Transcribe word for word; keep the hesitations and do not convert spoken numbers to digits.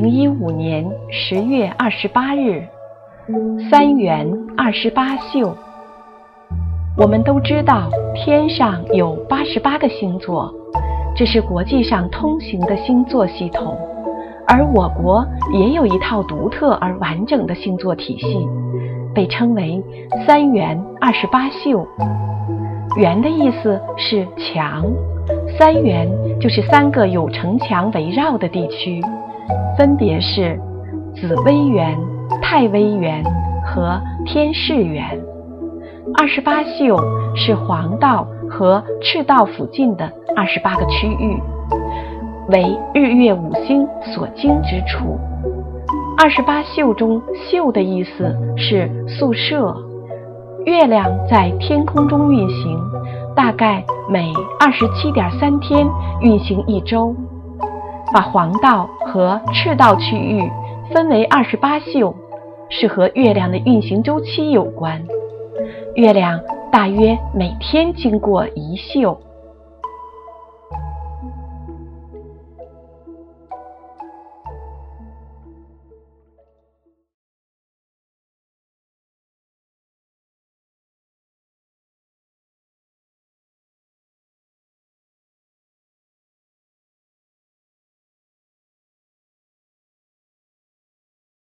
零一五年十月二十八日，三元二十八宿。我们都知道天上有八十八个星座，这是国际上通行的星座系统，而我国也有一套独特而完整的星座体系，被称为三元二十八宿。元的意思是墙，三元就是三个有城墙围绕的地区，分别是紫微垣、太微垣和天市垣。二十八宿是黄道和赤道附近的二十八个区域，为日月五星所经之处。二十八宿中，宿的意思是宿舍。月亮在天空中运行，大概每二十七点三天运行一周。把黄道和赤道区域分为二十八宿，是和月亮的运行周期有关。月亮大约每天经过一宿。